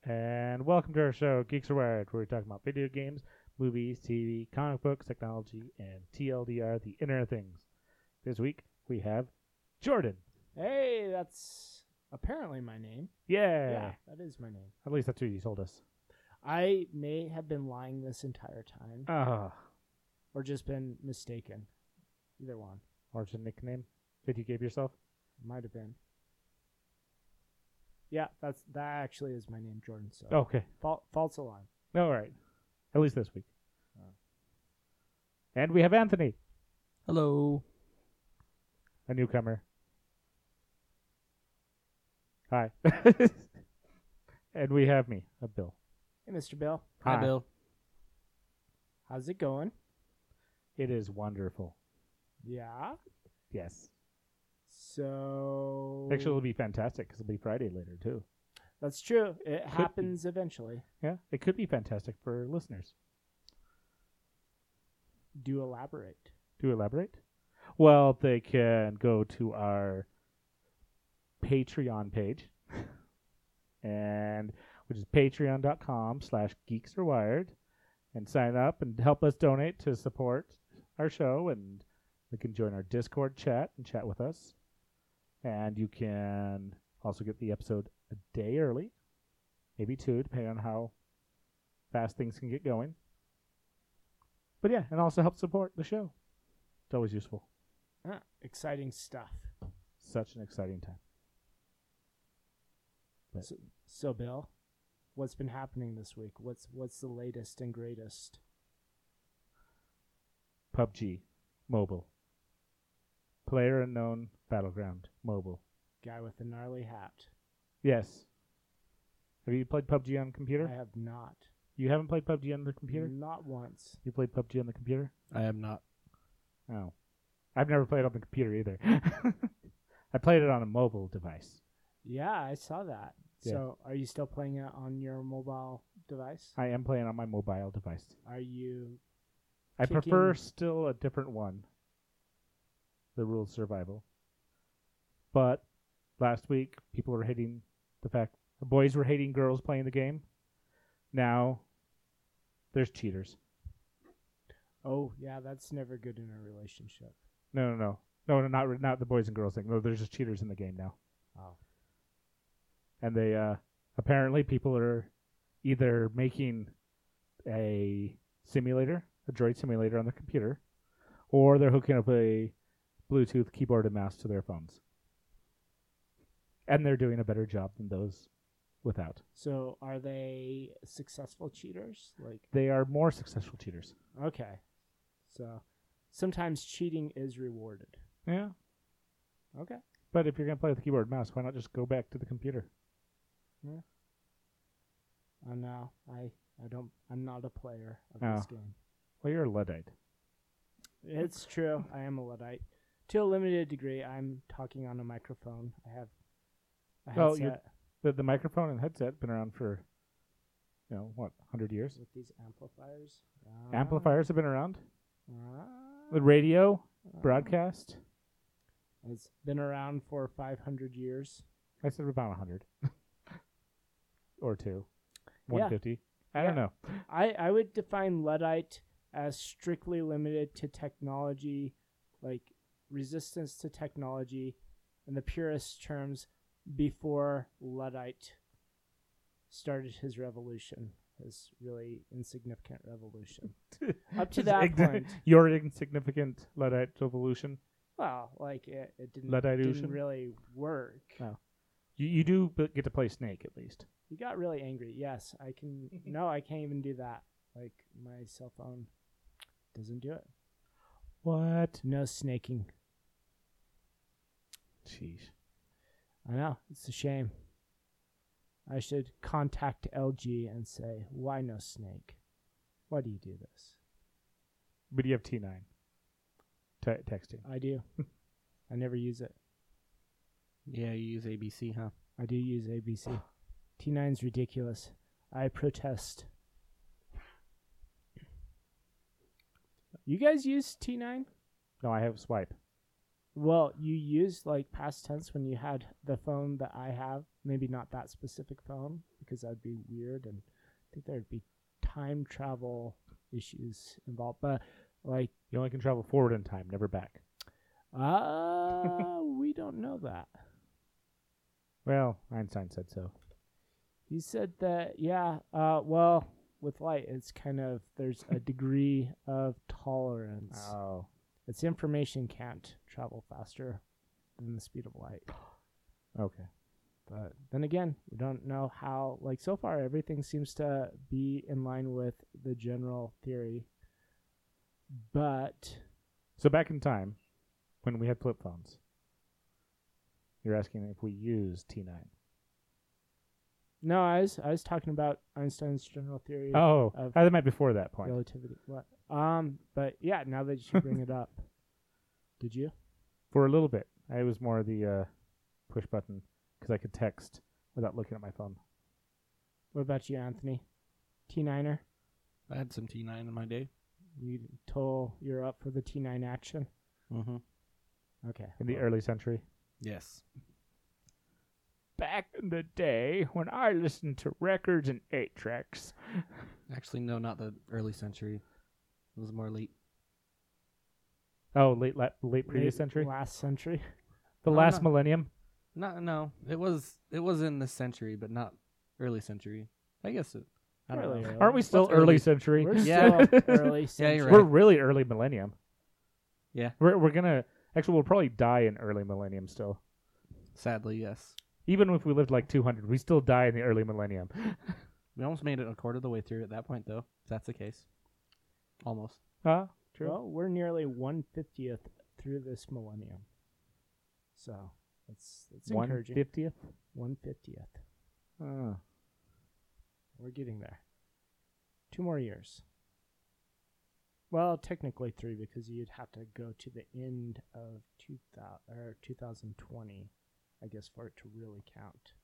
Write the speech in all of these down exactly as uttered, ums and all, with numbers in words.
And welcome to our show, Geeks Are Wired, where we talk about video games, movies, T V, comic books, technology, and T L D R, the Internet of Things. This week, we have Jordan. Hey, that's apparently my name. Yeah. Yeah, that is my name. At least that's what you told us. I may have been lying this entire time, Ah. or just been mistaken. Either one. Or it's a nickname that you gave yourself? Might have been. Yeah, that's that actually is my name, Jordan. So Okay. Fal- false alarm. All right. At least this week. And we have Anthony, Hello. a newcomer. Hi. And we have me, a Bill. Hey, Mister Bill. Hi, Hi. Bill. How's it going? It is wonderful. Yeah. Yes. So Actually, it'll be fantastic because it'll be Friday later, too. that's true. It be. happens eventually. Yeah, it could be fantastic for listeners. Do elaborate. To elaborate? Well, they can go to our Patreon page, and which is patreon.com slash geeks are wired, and sign up and help us donate to support our show, and they can join our Discord chat and chat with us. And you can also get the episode a day early, maybe two, depending on how fast things can get going. But yeah, and also help support the show. It's always useful. Ah, exciting stuff. Such an exciting time. But So, so, Bill, what's been happening this week? What's what's the latest and greatest? P U B G Mobile. Player Unknown Battleground Mobile. Guy with the gnarly hat. Yes. Have you played P U B G on computer? I have not. You haven't played P U B G on the computer? Not once. You played P U B G on the computer? I am not. Oh. I've never played on the computer either. I played it on a mobile device. Yeah, I saw that. Yeah. So, are you still playing it on your mobile device? I am playing on my mobile device. Are you? I prefer Kicking- still a different one. The Rules Survival. But last week, people were hating the fact boys were hating girls playing the game. Now, there's cheaters. Oh, yeah, that's never good in a relationship. No, no, no, no, no, not not the boys and girls thing. No, there's just cheaters in the game now, Oh, and they uh, apparently people are either making a simulator, a droid simulator on the computer, or they're hooking up a Bluetooth keyboard and mouse to their phones, and they're doing a better job than those without. so are they successful cheaters? Like, They are more successful cheaters. okay, so sometimes cheating is rewarded. Yeah, Okay. but if you're gonna play with the keyboard and mouse, why not just go back to the computer? Oh no, I I don't. I'm not a player of Oh. this game. Well, you're a Luddite. It's true. I am a Luddite. To a limited degree, I'm talking on a microphone. I have a Well, you're- headset The the microphone and headset been around for, you know, what, one hundred years? with these amplifiers. Ah, Amplifiers have been around. ah, The radio, ah. broadcast. It's been around for five hundred years. I said about one hundred. Or two. Yeah. one hundred fifty. I don't Yeah. know. I, I would define Luddite as strictly limited to technology, like resistance to technology, in the purest terms, before Luddite started his revolution, his really insignificant revolution. Up to Just that ign- point. Your insignificant Luddite revolution. Well, like it, it didn't, Luddite-ution? didn't really work. Oh. You you do b- get to play Snake at least. He got really angry. Yes, I can. No, I can't even do that. Like my cell phone doesn't do it. What? No snaking. Jeez. I know. It's a shame. I should contact L G and say, why no snake? Why do you do this? But you have T nine. Te- texting. I do. I never use it. Yeah, you use A B C, huh? I do use A B C. T nine's ridiculous. I protest. You guys use T nine? No, I have Swipe. Well, you used like past tense when you had the phone that I have. Maybe not that specific phone because that'd be weird, and I think there'd be time travel issues involved. But like, You only can travel forward in time, never back. uh, we don't know that. Well, Einstein said so. He said that, yeah. Uh, well, with light, it's kind of there's a degree of tolerance. Oh. Its information can't travel faster than the speed of light. Okay. But then again, we don't know how. Like so far, everything seems to be in line with the general theory. But So back in time, when we had flip phones, you're asking if we used T nine. no, I was I was talking about Einstein's general theory Oh, of uh, that might be before that point. relativity. What? Um, but yeah, now that you bring it up, did you? For a little bit, I was more the uh, push button because I could text without looking at my phone. What about you, Anthony? T niner? I had some T nine in my day. You told you're up for the T nine action. Mm-hmm. Okay. In the well, early century. Yes. Back in the day when I listened to records and eight tracks. Actually, no, not the early century. It was more late. Oh, late la- late previous late century? last century. The Oh, last no. millennium? No, no, it was it was in this century, but not early century. I guess it. I don't Fairly know. early. Aren't we still What's early, early? century? We're Yeah. still early century. you're We're right. really early millennium. Yeah. We're we're gonna actually we'll probably die in early millennium still. Sadly, yes. Even if we lived like two hundred, we still die in the early millennium. We almost made it a quarter of the way through at that point, though. If that's the case. Almost. Huh? True. Well, we're nearly one fiftieth through this millennium. So that's that's One encouraging. fiftieth. One fiftieth. Oh. We're getting there. Two more years. Well, technically three because you'd have to go to the end of two thousand or two thousand twenty, I guess, for it to really count.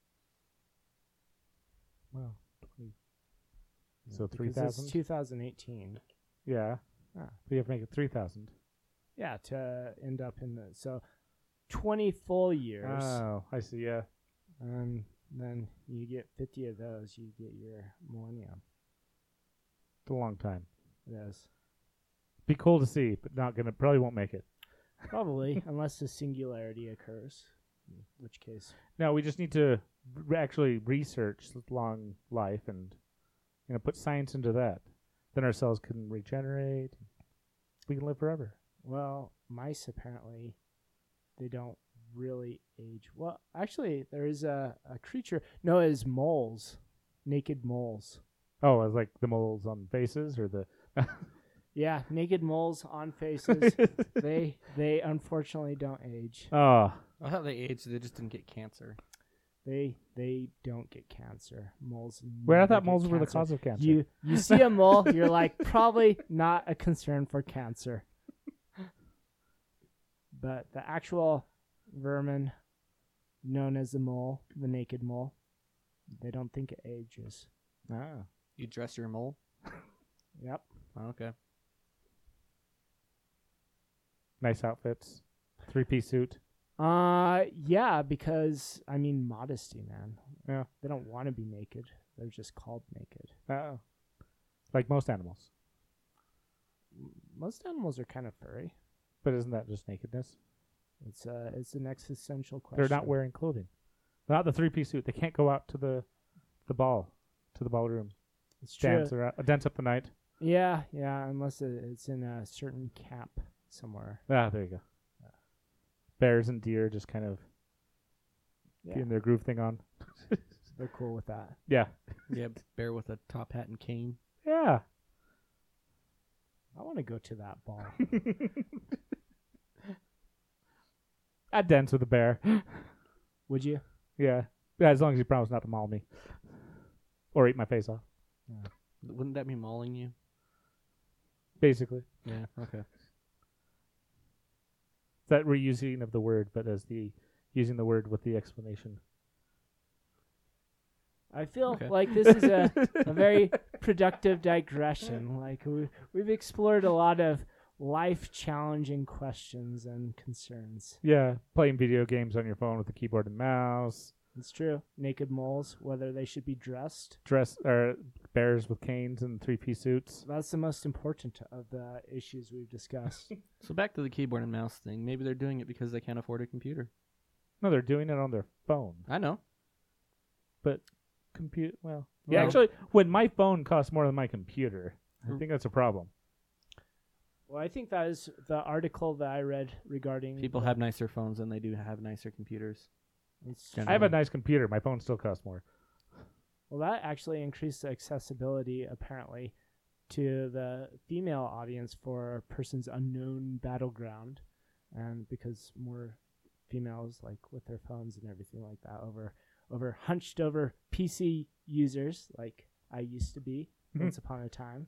Well, twenty. Yeah, So because three thousand. It's two thousand eighteen. Yeah. Ah. So you have to make it three thousand. Yeah, to end up in the so twenty full years. Oh, I see. Yeah. And then you get fifty of those, you get your millennium. It's a long time. It is. Be cool to see, but not gonna. Probably won't make it. Probably, unless the singularity occurs. In which case, No, we just need to r- actually research long life and you know put science into that. Then our cells can regenerate. We can live forever. well, mice apparently, they don't really age. Well, actually, there is a, a creature known as moles, naked moles. Oh, it's like the moles on faces or the. Yeah, naked moles on faces. they they unfortunately don't age. Oh, I thought they aged, they just didn't get cancer. They they don't get cancer. Moles. wait! I never thought get moles were the cancer. cause of cancer. You you see a mole, you're like probably not a concern for cancer. But the actual vermin known as the mole, the naked mole, they don't think it ages. Ah. You dress your mole? Yep. Oh, okay. Nice outfits. Three piece suit. Uh yeah, because I mean modesty, man. Yeah. They don't want to be naked. They're just called naked. Oh. Like most animals. M- Most animals are kind of furry. But isn't that just nakedness? It's uh it's an existential question. They're not wearing clothing. They're not the three piece suit. They can't go out to the the ball, to the ballroom. It's true. Dance around, uh, dance up the night. Yeah, yeah, unless it, it's in a certain camp somewhere. Ah, there you go. Bears and deer just kind of Yeah, getting their groove thing on. they're cool with that. Yeah. Yeah, bear with a top hat and cane. Yeah. I want to go to that ball. I'd dance with a bear. Would you? Yeah. Yeah, as long as you promise not to maul me. Or eat my face off. Wouldn't that be mauling you? Basically. Yeah, okay. That reusing of the word, but as the using the word with the explanation. I feel Okay. like this is a, a very productive digression. Like we we've explored a lot of life challenging questions and concerns. Yeah, playing video games on your phone with a keyboard and mouse. It's true. Naked moles, whether they should be dressed. Dress or bears with canes and three-piece suits. That's the most important of the issues we've discussed. So back to the keyboard and mouse thing. Maybe they're doing it because they can't afford a computer. No, they're doing it on their phone. I know. But compute well, yeah. Well- Actually, when my phone costs more than my computer, I Mm. think that's a problem. Well, I think that is the article that I read regarding People have nicer phones than they do have nicer computers. It's, Gen- I have a nice computer. My phone still costs more. well, that actually increased the accessibility apparently to the female audience for Persons Unknown Battleground, and because more females like with their phones and everything like that over over hunched over P C users like I used to be Mhm. once upon a time.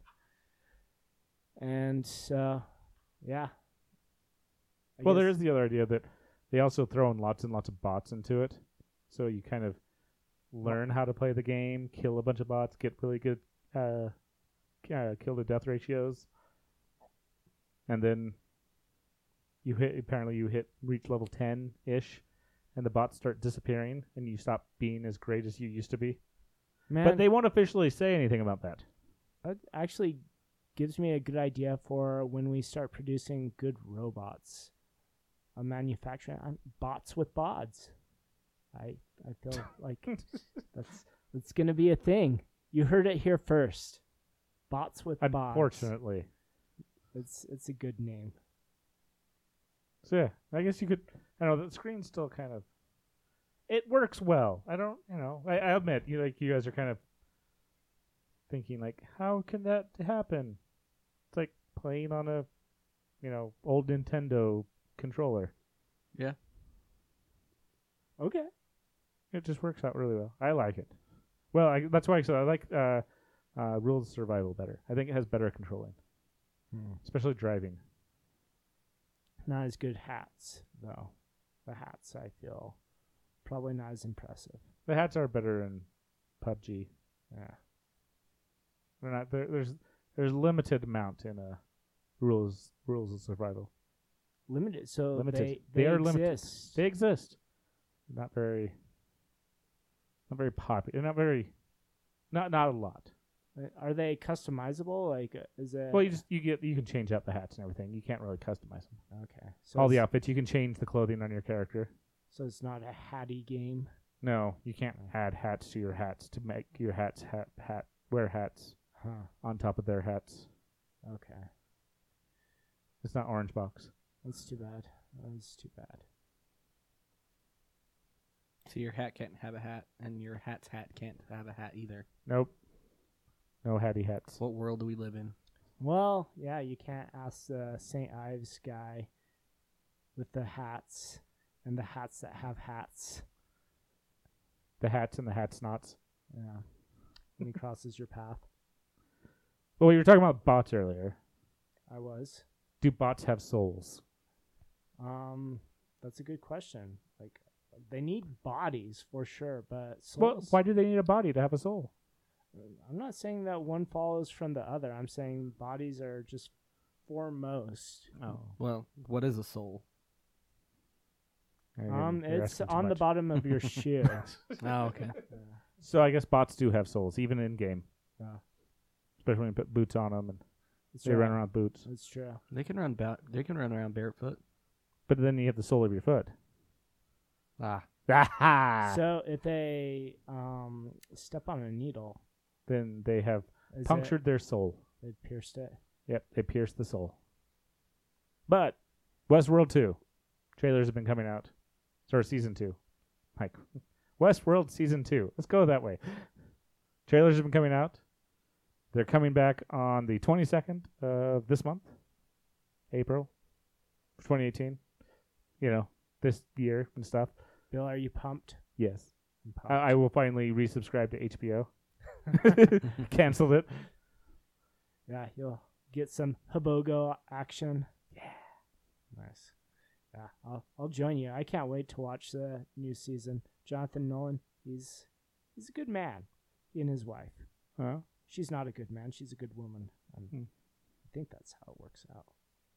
And so, yeah. I Well, there guess- is the other idea that they also throw in lots and lots of bots into it, so you kind of learn how to play the game, kill a bunch of bots, get really good uh, uh, kill to death ratios, and then you hit. Apparently, you hit reach level ten ish, and the bots start disappearing, and you stop being as great as you used to be. Man, But they won't officially say anything about that. that actually gives me a good idea for when we start producing good robots. A manufacturing um, bots with bods. I I feel like that's that's gonna be a thing. You heard it here first. Bots with bods. Unfortunately. It's it's a good name. So yeah, I guess you could. I know the screen's still kind of. It works well. I don't. You know. I, I admit you like you guys are kind of thinking like, how can that happen? It's like playing on a, you know, old Nintendo controller. Yeah. Okay. It just works out really well. I like it. Well, I, that's why I said I like uh, uh, Rules of Survival better. I think it has better controlling, especially driving. Not as good hats though. The hats I feel probably not as impressive. The hats are better in P U B G. Yeah. They're not. They're, there's there's limited amount in uh, rules rules of survival. Limited. So Limited. they They they, are limited. exist. They exist. Not very. Not very popular. Not very. Not not a lot. Uh, Are they customizable? Like, uh, is it? Well, you just you get you can change out the hats and everything. You can't really customize them. okay. So All the it's- outfits you can change the clothing on your character. So it's not a hatty game. No, you can't add hats to your hats to make your hats hat hat wear hats Huh. on top of their hats. Okay. It's not Orange Box. That's too bad. That's too bad. So your hat can't have a hat, and your hat's hat can't have a hat either. Nope. No hatty hats. What world do we live in? Well, yeah, you can't ask the Saint Ives guy with the hats and the hats that have hats. The hats and the hat snots. Yeah. When he crosses your path. Well, we were talking about bots earlier. I was. Do bots have souls? Um, that's a good question. Like, they need bodies for sure, but Well, souls. why do they need a body to have a soul? I'm not saying that one follows from the other. I'm saying bodies are just foremost. Oh. Well, what is a soul? Um, it's on the bottom of your shoe. Oh, okay. So I guess bots do have souls, even in game. Yeah. Especially when you put boots on them and It's they true. run around with boots. It's true. They can run ba- They can run around barefoot. But then you have the sole of your foot. Ah, Ah! So if they um step on a needle, Then they have is punctured their soul. it, they pierced it. Yep, they pierced the soul. But Westworld two trailers have been coming out. Or season two. Like Westworld season two. Let's go that way. Trailers have been coming out. They're coming back on the twenty-second of this month, April, twenty eighteen. You know, this year and stuff. Bill, are you pumped? Yes. I'm pumped. I, I will finally resubscribe to H B O. Canceled it. Yeah, you'll get some Habogo action. Yeah. Nice. Yeah, I'll I'll join you. I can't wait to watch the new season. Jonathan Nolan, he's he's a good man. He and his wife. Huh? She's not a good man. She's a good woman. Um, Hmm. I think that's how it works out.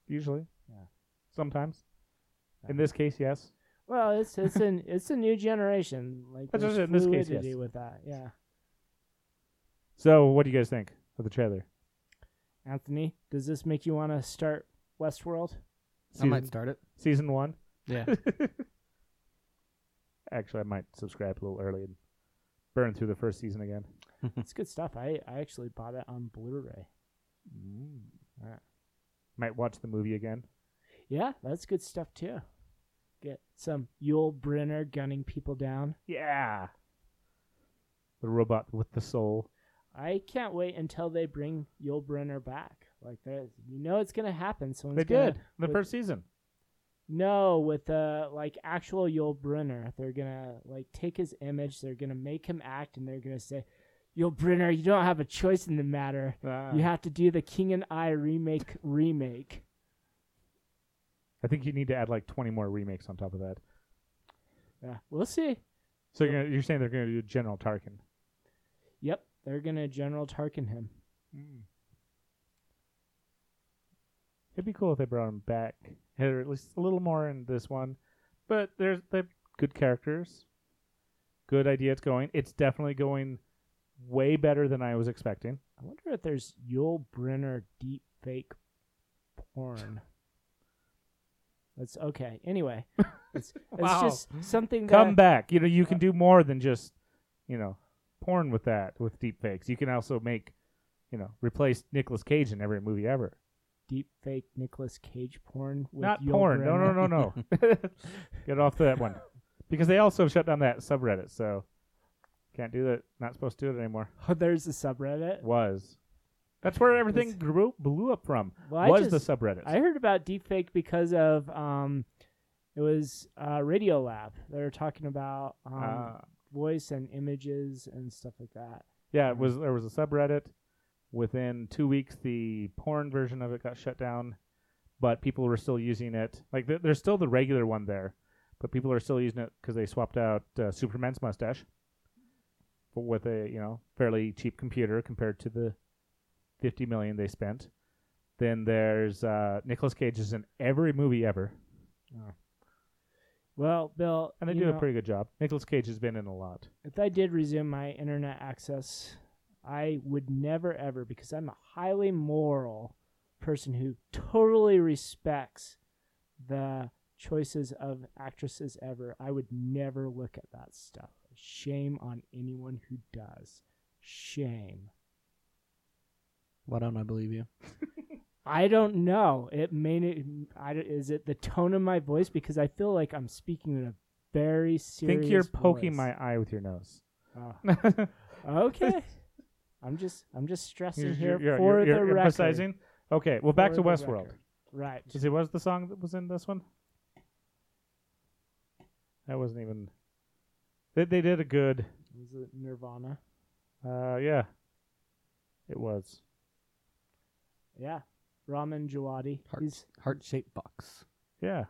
usually. Yeah. Sometimes. In Yeah. this case, yes. Well, it's it's an it's a new generation. Like That's there's just in this case, fluidity yes. with that. Yeah. So, what do you guys think of the trailer? Anthony, does this make you want to start Westworld? I might Season- start it. Season one? Yeah. Actually, I might subscribe a little early and burn through the first season again. It's good stuff. I, I actually bought it on Blu-ray. Mm. Yeah. Might watch the movie again. Yeah, that's good stuff too. Get some Yul Brynner gunning people down. Yeah. The robot with the soul. I can't wait until they bring Yul Brynner back. Like that, you know it's gonna happen. Someone's They gonna, did in the with- first season. No, with the like actual Yul Brynner, they're gonna like take his image. They're gonna make him act, and they're gonna say, "Yul Brynner, you don't have a choice in the matter. You have to do the King and I remake remake." I think you need to add like twenty more remakes on top of that. Yeah, we'll see. So you're, gonna, you're saying they're going to do General Tarkin? Yep, they're gonna General Tarkin him. It'd be cool if they brought him back, or at least a little more in this one. But there's they're good characters, good idea. It's going. It's definitely going way better than I was expecting. I wonder if there's Yul Brynner deep fake porn. That's okay. Anyway, it's, it's Wow. just something that Come back. You know, you can do more than just, you know, porn with that with deep fakes. You can also make, you know, replace Nicolas Cage in every movie ever. deep fake Nicolas Cage porn. With Not Yul porn. No, no, Brynner. no, no. Get off that one. Because they also shut down that subreddit, so can't do that. Not supposed to do it anymore. Oh, there's a subreddit. Was. That's where everything It's- grew, blew up from. Well, I was just, the subreddit. I heard about deepfake because of um, it was uh, Radiolab. They were talking about um, uh, voice and images and stuff like that. yeah, it was. There was a subreddit. Within two weeks, the porn version of it got shut down, but people were still using it. Like th- there's still the regular one there, but people are still using it because they swapped out uh, Superman's mustache for, with a you know fairly cheap computer compared to the fifty million they spent. Then there's uh, Nicolas Cage is in every movie ever, Well, Bill, and they you do know, a pretty good job. Nicolas Cage has been in a lot. if I did resume my internet access, I would never ever, because I'm a highly moral person who totally respects the choices of actresses ever, I would never look at that stuff. Shame on anyone who does. Shame. Why don't I believe you? I don't know. It may. I, is it the tone of my voice? Because I feel like I'm speaking in a very serious. Think you're poking voice. my eye with your nose. Oh. Okay. I'm just I'm just stressing You're, here you're, for you're, you're the record. emphasizing. Okay, well, back For to the Westworld. record. Right. Does it was the song that was in this one? That wasn't even. They they did a good. Was it Nirvana? Uh, yeah. It was. Yeah. Ramin Djawadi. Heart, He's heart-shaped box. Yeah.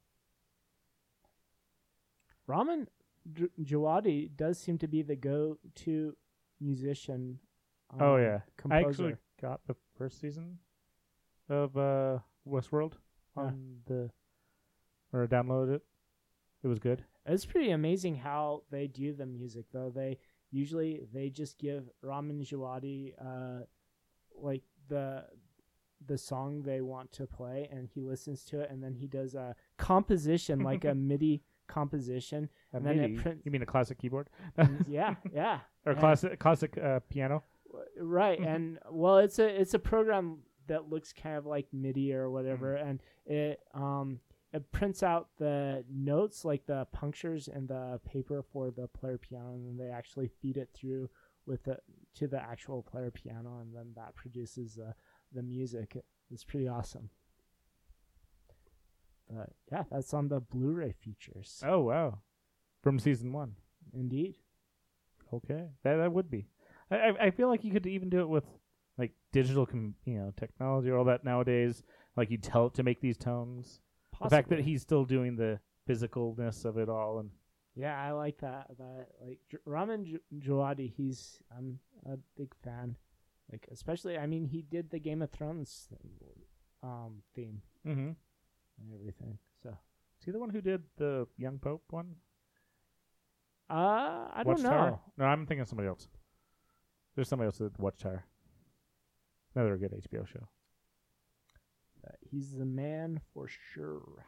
Ramin Dj- Djawadi does seem to be the go-to musician. Um, Oh yeah. Composer. I actually got the first season of uh Westworld Yeah. on the or downloaded it. It was good. It's pretty amazing how they do the music, though. They usually they just give Ramin Djawadi uh, like the the song they want to play, and he listens to it, and then he does a composition, like a MIDI composition. A And then it MIDI? print- You mean a classic keyboard? And yeah, yeah, or and- classic classic uh, piano? right. And well, it's a it's a program that looks kind of like MIDI or whatever, and it um. It prints out the notes, like the punctures in the paper for the player piano, and then they actually feed it through with the to the actual player piano, and then that produces uh, the music. It's pretty awesome. But yeah, that's on the Blu-ray features. Oh wow. From season one. Indeed. Okay, that that would be. I I I feel like you could even do it with like digital, com- you know, technology or all that nowadays. Like you tell it to make these tones. The fact that Possibly. he's still doing the physicalness of it all, and Yeah, I like that. That like J- Ramin J- Djawadi, he's I'm a big fan. Like especially, I mean, he did the Game of Thrones um, theme Mm-hmm. and everything. So, Is he the one who did the Young Pope one? uh, I don't Watchtower? know. No, I'm thinking of somebody else. There's somebody else that did Watchtower. Another good H B O show. But he's the man for sure.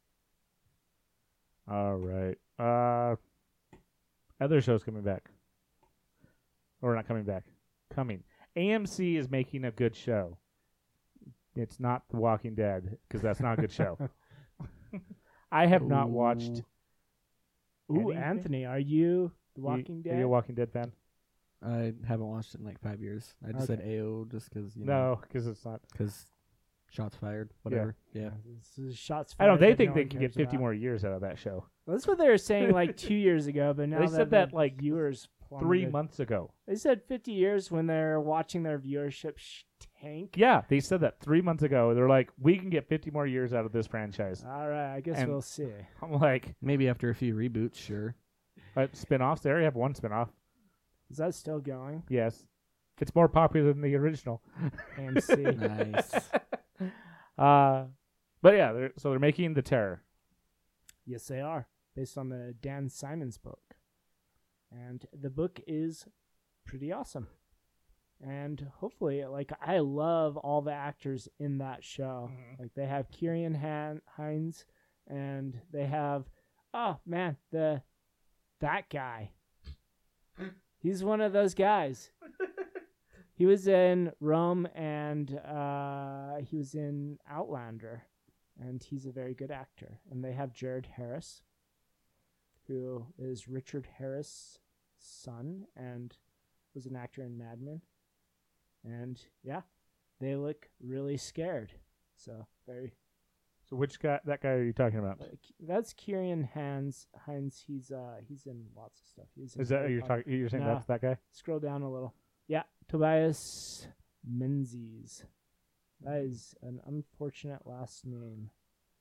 All right. Uh, other shows coming back. Or not coming back. Coming. A M C is making a good show. It's not The Walking Dead, because that's not a good show. I have not watched. Ooh, anything? Anthony, are you The Walking you, Dead? Are you a Walking Dead fan? I haven't watched it in like five years. I just said Okay. A O just because you know, No, because it's not. because shots fired, whatever. Yeah. This is shots I don't. fired They that think no they one can cares get fifty about. more years out of that show. That's what they were saying like two years ago, but now They that said that the like viewers Three plummeted. months ago. They said fifty years when they're watching their viewership sh- tank. Yeah, they said that three months ago. They're like, we can get fifty more years out of this franchise. All right, I guess And- we'll see. I'm like, Maybe after a few reboots, sure. uh, spin-offs. They already have one spin-off. Is that still going? Yes. It's more popular than the original. A M C. Nice. Uh, but yeah, they're, so they're making The Terror. Yes, they are, based on the Dan Simons book. And the book is pretty awesome. And hopefully, like, I love all the actors in that show. Mhm. Like, they have Kieran Han- Hines, and they have, oh, man, the that guy. He's one of those guys. He was in Rome, and uh, he was in Outlander. And he's a very good actor. And they have Jared Harris, who is Richard Harris' son and was an actor in Mad Men. And yeah, they look really scared. So very. So which guy? That guy are you talking about? Uh, K- that's Kieran Hines. Hines. He's uh he's in lots of stuff. He's in Is that Harry you're Potter. talking? You're saying No. that's that guy? Scroll down a little. Yeah, Tobias Menzies. That is an unfortunate last name.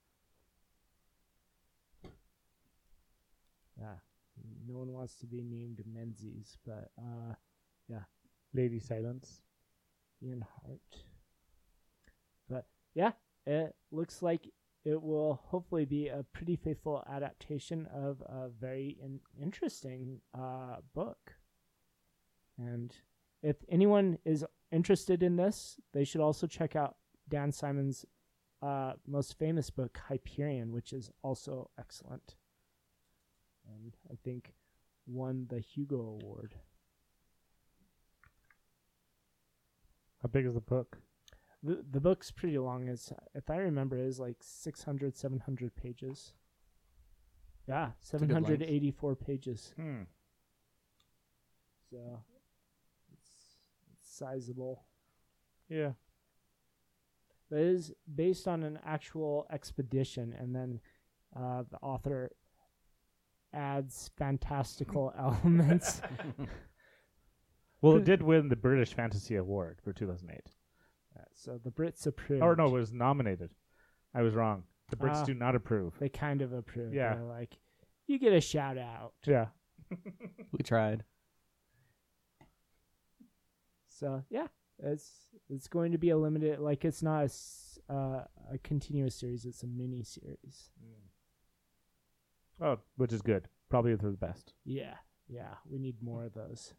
Yeah, no one wants to be named Menzies, but uh, Lady Silence. Ian Hart. But yeah, it looks like it will hopefully be a pretty faithful adaptation of a very in- interesting uh, book. And if anyone is interested in this, they should also check out Dan Simon's uh, most famous book, Hyperion, which is also excellent. And I think won the Hugo Award. How big is the book? The the book's pretty long. It's, if I remember, is like six hundred, seven hundred pages. Yeah, a good seven hundred eighty-four pages. Hmm. So it's, it's sizable. Yeah. But it is based on an actual expedition, and then uh, the author adds fantastical elements. Well, it did win the British Fantasy Award for two thousand eight. Uh, so the Brits approved. Or no, it was nominated. I was wrong. The Brits Ah. do not approve. They kind of approved. Yeah. They're like, you get a shout out. Yeah. We tried. So yeah, it's it's going to be a limited. Like it's not a, s- uh, a continuous series. It's a mini series. Oh, which is good. Probably for the best. Yeah, yeah. We need more of those.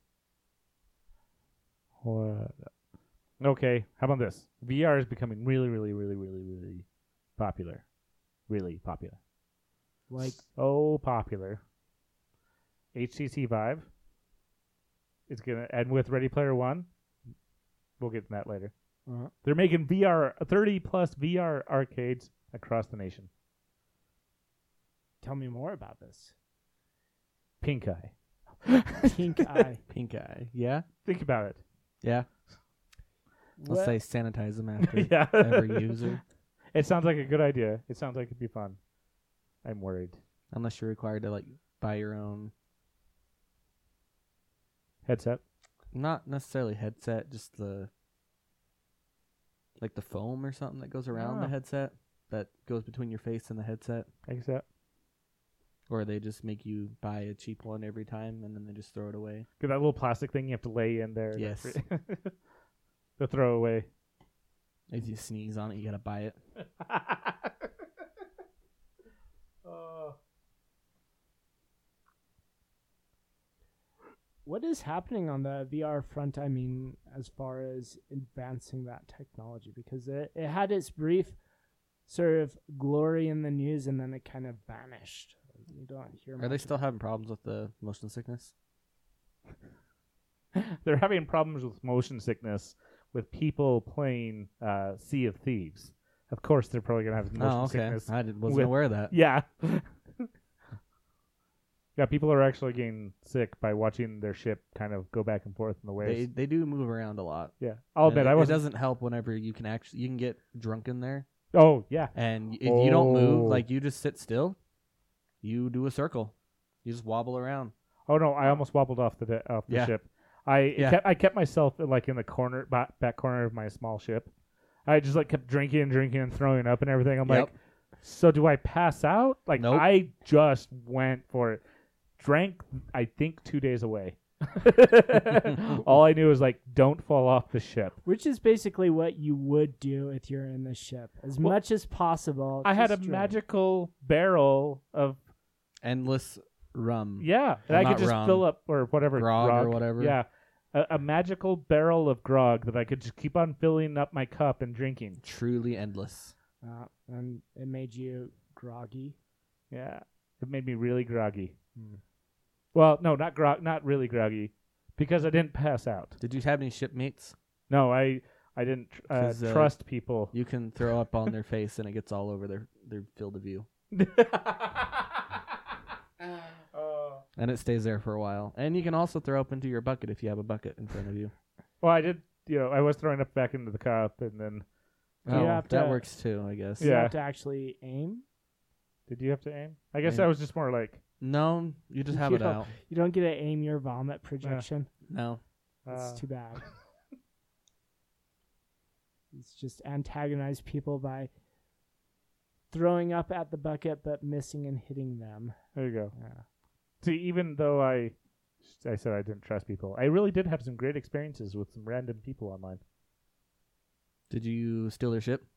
What? Okay, how about this? V R is becoming really, really, really, really, really popular. Really popular. Like So popular. H T C Vive. It's gonna, and with Ready Player One, we'll get to that later. uh, They're making V R thirty plus V R arcades across the nation. tell me more about this. Pink Eye. Pink eye. Pink eye. Yeah? Think about it. Yeah. Let's What- say sanitize them after yeah. every user. It sounds like a good idea. It sounds like it'd be fun. I'm worried. Unless you're required to like buy your own, Headset. not necessarily headset, just the like the foam or something that goes around Ah. the headset that goes between your face and the headset. I guess that. Or they just make you buy a cheap one every time and then they just throw it away. Get that little plastic thing you have to lay in there. Yes. The throwaway. If you sneeze on it, you gotta buy it. Oh. What is happening on the V R front? I mean, as far as advancing that technology, because it, it had its brief sort of glory in the news, and then it kind of vanished. You don't hear. Are they much still about having problems with the motion sickness? They're having problems with motion sickness with people playing uh, Sea of Thieves. Of course, they're probably gonna have motion Oh, okay. sickness. I did, wasn't with- aware of that. Yeah. Yeah, people are actually getting sick by watching their ship kind of go back and forth in the waves. They they do move around a lot. yeah, I'll And admit it, I it wasn't. doesn't help whenever you can actually you can get drunk in there, Oh yeah. and y- if you don't move, Oh. like you just sit still, you do a circle, you just wobble around. Oh no, I almost wobbled off the de- off the Yeah. ship. I Yeah. kept, I kept myself in, like in the corner back, back corner of my small ship. I just like kept drinking and drinking and throwing up and everything. I'm Yep. like, so do I pass out? Like Nope. I just went for it. Drank, I think, two days away. All I knew was like, don't fall off the ship. Which is basically what you would do if you're in the ship, as Well, much as possible. I had a just drink. magical barrel of Endless rum. yeah, and Well, I not could just rum. fill up or whatever Grog or whatever. Yeah, a, a magical barrel of grog that I could just keep on filling up my cup and drinking. Truly endless. Uh, and it made you groggy. Yeah, it made me really groggy. Hmm. Well, no, not grog, not really groggy, because I didn't pass out. Did you have any shipmates? No, I I didn't tr- uh, 'Cause, uh, trust people. You can throw up on their face and it gets all over their their field of view, Oh. and it stays there for a while. And you can also throw up into your bucket if you have a bucket in front of you. Well, I did. You know, I was throwing up back into the cup, and then Do you Oh, have that to- works too, I guess. You Yeah. have to actually aim. did you have to aim? I guess Yeah. that was just more like. No, you just have it Yeah. out. You don't get to aim your vomit projection. No. Uh, It's too bad. It's just antagonize people by throwing up at the bucket but missing and hitting them. there you go. Yeah. See, even though I, I said I didn't trust people, I really did have some great experiences with some random people online. Did you steal their ship?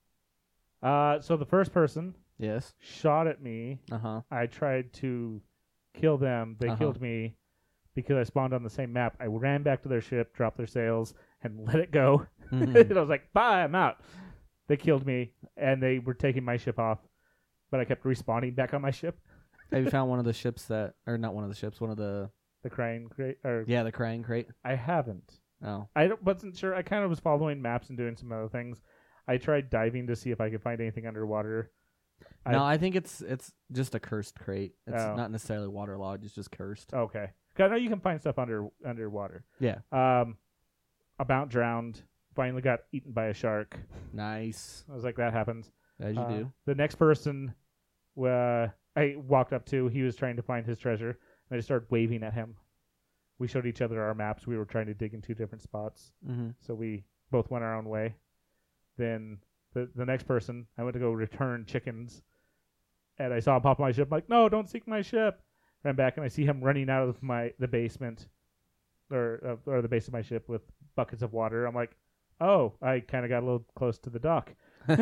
Uh, so the first person Yes. shot at me. Uh huh. I tried to kill them. They Uh-huh. killed me because I spawned on the same map. I ran back to their ship, dropped their sails, and let it go. Mhm. And I was like, bye, I'm out. They killed me, and they were taking my ship off, but I kept respawning back on my ship. Have you found one of the ships that, or not one of the ships, one of the, The crane crate, or yeah, the crying crate? I haven't. Oh. I don't- wasn't sure. I kind of was following maps and doing some other things. I tried diving to see if I could find anything underwater. I- No, I think it's it's just a cursed crate. It's Oh. not necessarily waterlogged. It's just cursed. Okay, 'Cause I know you can find stuff under underwater. Yeah. Um, about drowned. Finally got eaten by a shark. Nice. I was like, that happens. As you Uh, do. The next person, uh, I walked up to, he was trying to find his treasure, and I just started waving at him. We showed each other our maps. We were trying to dig in two different spots, Mm-hmm. so we both went our own way. Then the the next person, I went to go return chickens, and I saw him pop on my ship. I'm like, no, don't sink my ship. Ran back, and I see him running out of my the basement, or uh, or the base of my ship with buckets of water. I'm like, oh, I kind of got a little close to the dock.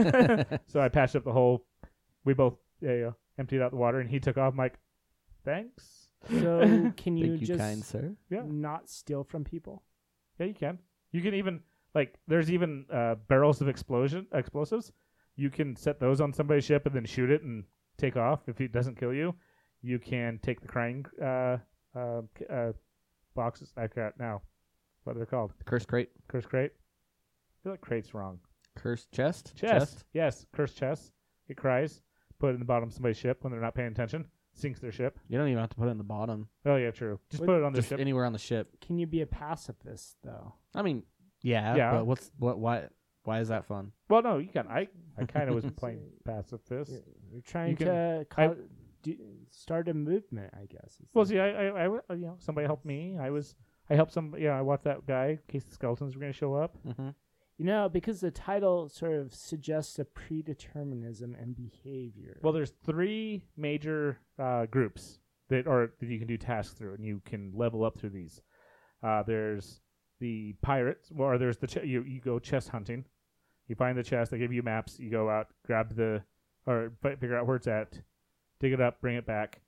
So I patched up the hole. We both yeah, yeah, emptied out the water, and he took off. I'm like, thanks. So can you Thank you, just kind sir. Yeah. not steal from people? Yeah, you can. You can even like there's even uh, barrels of explosion explosives. You can set those on somebody's ship and then shoot it and take off if it doesn't kill you. You can take the crying uh, uh, c- uh, boxes. I got now. What are they called? Cursed crate. Curse crate. I feel like crate's wrong. Cursed chest. Chest. Yes, curse chest. It cries. Put it in the bottom of somebody's ship when they're not paying attention. Sinks their ship. You don't even have to put it in the bottom. Oh yeah, true. Just What- put it on their Just ship. anywhere on the ship. Can you be a pacifist though? I mean, yeah. Yeah. But what's what? Why? Why is that fun? Well, no, you can. I I kind of was playing pacifist. You're, you're trying You can- to I- co- do, start a movement, I guess. is Well, the- see, I, I, I, w- you know, somebody helped me. I was, I helped some. Yeah, I watched that guy in case the skeletons were going to show up. Mm-hmm. You know, because the title sort of suggests a predeterminism and behavior. Well, there's three major uh, groups that are that you can do tasks through, and you can level up through these. Uh, there's the pirates, or there's the ch- you you go chest hunting. You find the chest. They give you maps. You go out, grab the, or fi- figure out where it's at, dig it up, bring it back.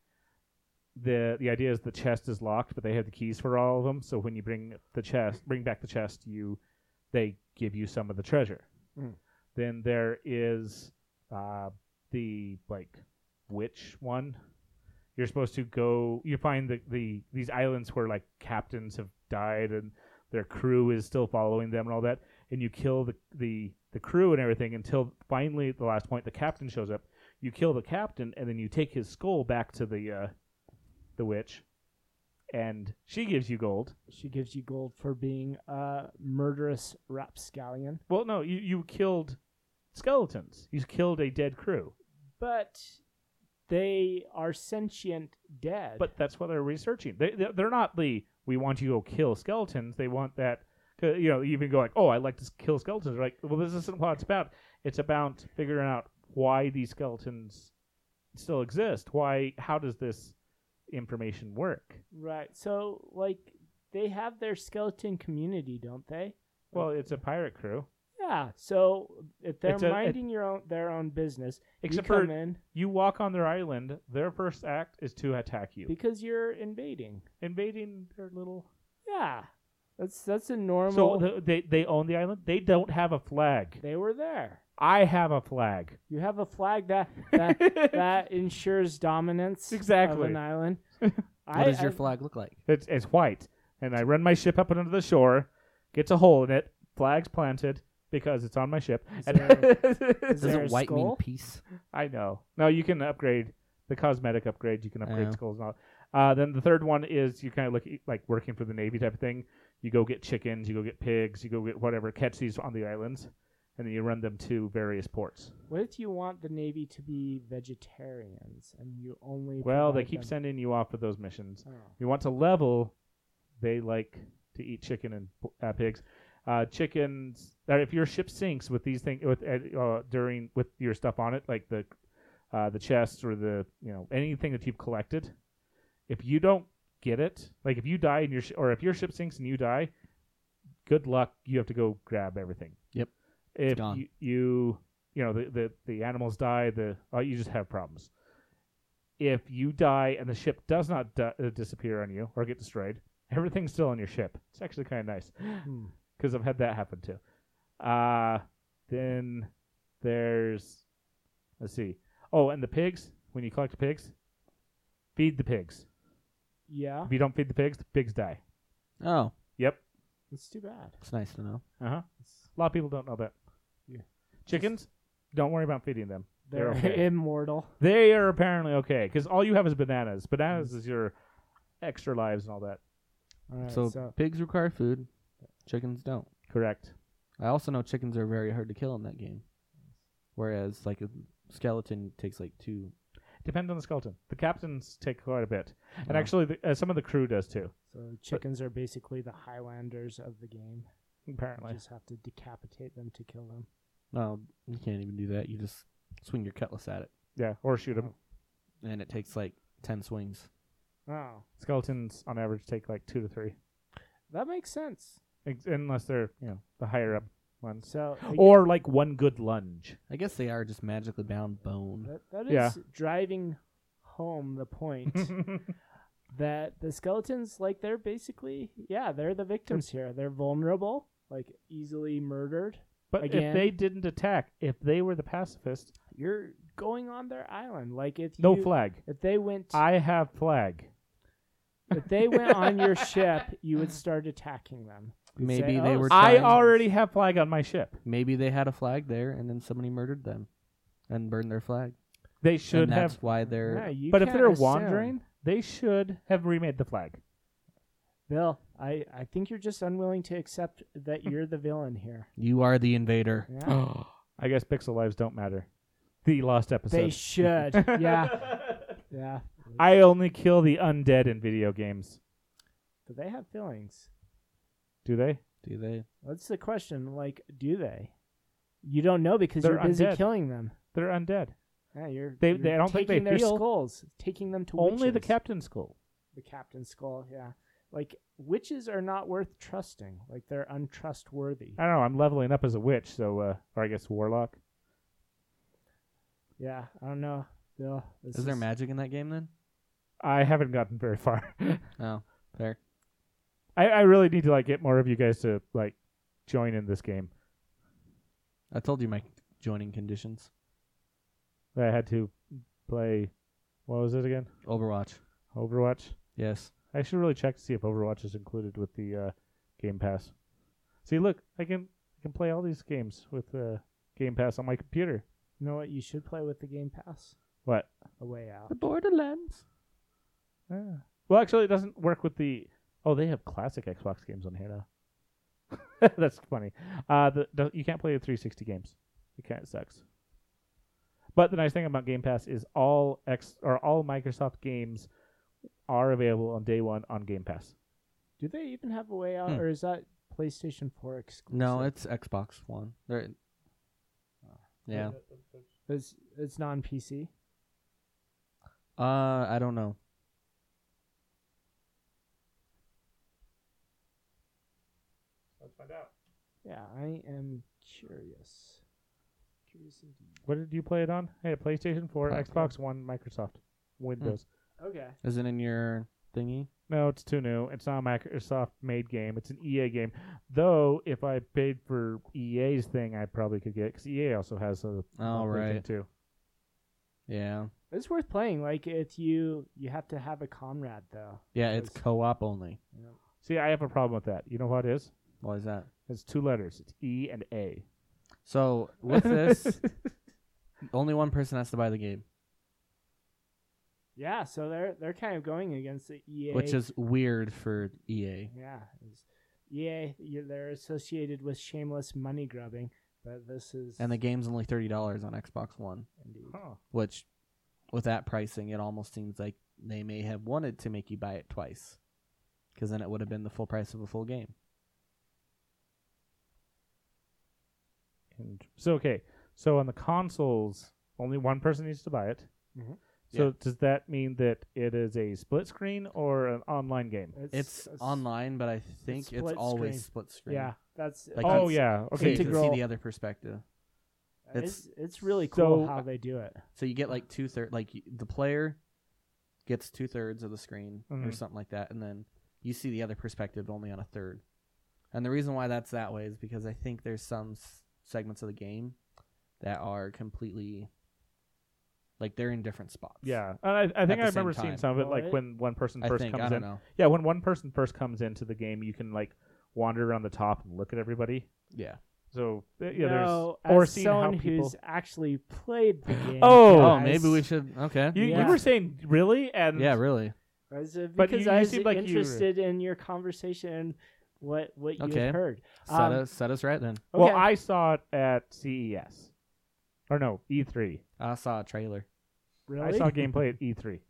the The idea is the chest is locked, but they have the keys for all of them. So when you bring the chest, bring back the chest, you, they give you some of the treasure. Mm. Then there is uh, the like witch one. You're supposed to go. You find the, the these islands where like captains have died and their crew is still following them and all that, and you kill the the the crew and everything until finally at the last point the captain shows up. You kill the captain and then you take his skull back to the uh, the witch, and she gives you gold. She gives you gold for being a murderous rapscallion. Well, no, you you killed skeletons. You killed a dead crew. But they are sentient dead. But that's what they're researching. They they- they're not the we want you to go kill skeletons. They want that. 'Cause, you know, you even go like, oh, I like to s- kill skeletons. They're like, well, this isn't what it's about. It's about figuring out why these skeletons still exist. Why? How does this information work? Right. So, like, they have their skeleton community, don't they? Well, it's a pirate crew. Yeah. So if they're It's a- it- minding your own their own business, Except you for come in you walk on their island. Their first act is to attack you, because you're invading. invading their little. Yeah. That's that's a normal. So the, they they own the island. They don't have a flag. they were there. I have a flag. You have a flag that that, that ensures dominance Exactly. of an island. What I, does your I- flag look like? It's it's white, and I run my ship up under the shore, gets a hole in it, flags planted because it's on my ship. Is And there- is there Doesn't a white mean skull? peace? I know. No, you can upgrade the cosmetic upgrades. You can upgrade Yeah. skulls and all. Uh, then the third one is you kind of look like working for the Navy type of thing. You go get chickens, you go get pigs, you go get whatever, catch these on the islands, and then you run them to various ports. What if you want the Navy to be vegetarians and you only? Well, they provide keep them- sending you off for those missions. Oh. You want to level, they like to eat chicken and uh, pigs. Uh, chickens. Uh, if your ship sinks with these things, with uh, uh, during with your stuff on it, like the uh, the chests or the you know anything that you've collected, if you don't get it, like if you die in your sh- or if your ship sinks and you die, good luck. You have to go grab everything. Yep. If gone. you, you you know the, the the animals die, the uh, you just have problems. If you die and the ship does not di- uh, disappear on you or get destroyed, everything's still on your ship. It's actually kind of nice Hmm. because I've had that happen too. Uh, then there's, let's see. Oh, and the pigs. When you collect pigs, feed the pigs. Yeah, If you don't feed the pigs, the pigs die. Oh, Yep. it's too bad. it's nice to know. Uh huh. A lot of people don't know that. Yeah. Chickens, don't worry about feeding them. They're, They're okay. immortal. They are apparently okay because all you have is bananas. Bananas is your extra lives and all that. All right, so, so pigs require food, chickens don't. Correct. I also know chickens are very hard to kill in that game. Whereas, like, a skeleton takes, like, two. Depends on the skeleton. The captains take quite a bit, and Oh. actually, the, uh, some of the crew does too. so chickens are basically the Highlanders of the game. Apparently. You just have to decapitate them to kill them. No, you can't even do that. You just swing your cutlass at it. Yeah, or shoot them. And it takes, like, ten swings. Oh, Skeletons on average take like two to three, that makes sense. Ex- unless they're you know the higher up ones, So or like one good lunge. I guess they are just magically bound bone. that, that is Yeah. driving home the point that the skeletons, like, they're basically, yeah, they're the victims here. They're vulnerable, like easily murdered. But Again. if they didn't attack, if they were the pacifists, You're going on their island, like if no you, flag. if they went, I have flag. if they went on your ship, you would start attacking them. You'd Maybe say, they "Oh, were I trying- already have flag on my ship. Maybe they had a flag there, and then somebody murdered them and burned their flag. They should and that's have. why they're. Yeah, you But if can't they're assume. wandering, they should have remade the flag. Bill, I, I think you're just unwilling to accept that you're the villain here. You are the invader. Yeah. I guess pixel lives don't matter. The lost episode. They should. Yeah. Yeah. I only kill the undead in video games. But they have feelings. Do they? Do they? That's the question. Like, do they? You don't know because They're you're busy undead. killing them. They're undead. Yeah, you're. They- you're they- I don't think taking they their feel. skulls, taking them to Only the witches. captain's skull. The captain's skull. Yeah. like witches are not worth trusting. Like they're untrustworthy. I don't know. I'm leveling up as a witch, so uh, or I guess warlock. Yeah, I don't know. Bill, this Is there magic in that game then? I haven't gotten very far. Oh, fair. I, I really need to like get more of you guys to like join in this game. I told you my joining conditions. I had to play. What was it again? Overwatch. Overwatch. Yes. I should really check to see if Overwatch is included with the uh, Game Pass. See, look, I can I can play all these games with uh, Game Pass on my computer. You know what? You should play with the Game Pass. What? A Way Out. The Borderlands. Ah. Well, actually, it doesn't work with the. Oh, they have classic Xbox games on here now. That's funny. Uh, the, the you can't play the three sixty games. It kind of sucks. But the nice thing about Game Pass is all X or all Microsoft games are available on day one on Game Pass. Do they even have A Way Out, Hmm. or is that PlayStation four exclusive? No, it's Xbox One. They're, yeah. It's it's non P C. Uh, I don't know. Let's find out. Yeah, I am curious. Curious indeed. What did you play it on? Hey, PlayStation four, Huh. Xbox One, Microsoft, Windows. Okay. Is it in your thingy? No, it's too new. It's not a Microsoft-made game. It's an E A game. Though, if I paid for E A's thing, I probably could get it because E A also has a Oh, monthly thing right. too. Yeah. It's worth playing. Like if you you have to have a comrade though. Yeah, it's Because- co-op only. See, I have a problem with that. You know what it is? Why is that? It's two letters. It's E and A. So, with this, only one person has to buy the game, Yeah, so they're they're kind of going against the E A, which is weird for E A. yeah, it's, E A. You, they're associated with shameless money grubbing, but this is And the game's only thirty dollars on Xbox One, indeed. Huh. which, with that pricing, it almost seems like they may have wanted to make you buy it twice, because then it would have been the full price of a full game. And so okay, so on the consoles, only one person needs to buy it. Mhm. So Yeah. does that mean that it is a split screen or an online game? It's, online, but I think it's, split always screen. split screen. Yeah, that's Like oh it's- yeah, So okay. you can see Integral. the other perspective. it's it's really So- cool how they do it. So you get like two thirds, like y- the player gets two thirds of the screen or Mhm. something like that, and then you see the other perspective only on a third. And the reason why that's that way is because I think there's some s- segments of the game that are completely like they're in different spots. Yeah, and I, I think the I same remember seeing time. some of it, Well, like it- when one person I first think comes I don't in. know. Yeah, when one person first comes into the game, you can like wander around the top and look at everybody. Yeah. So uh, yeah, no, there's or as seeing how someone people. who's actually played the game. Oh, Oh, guys, maybe we should. Okay. You, Yeah. you were saying really, and yeah, really. as, uh, But because you- I you was seemed like you were- interested in your conversation, what what you Okay. had heard. Set Um, us set us right then. well, Okay. I saw it at C E S, or no, E three. I saw a trailer. Really? I saw gameplay at E three.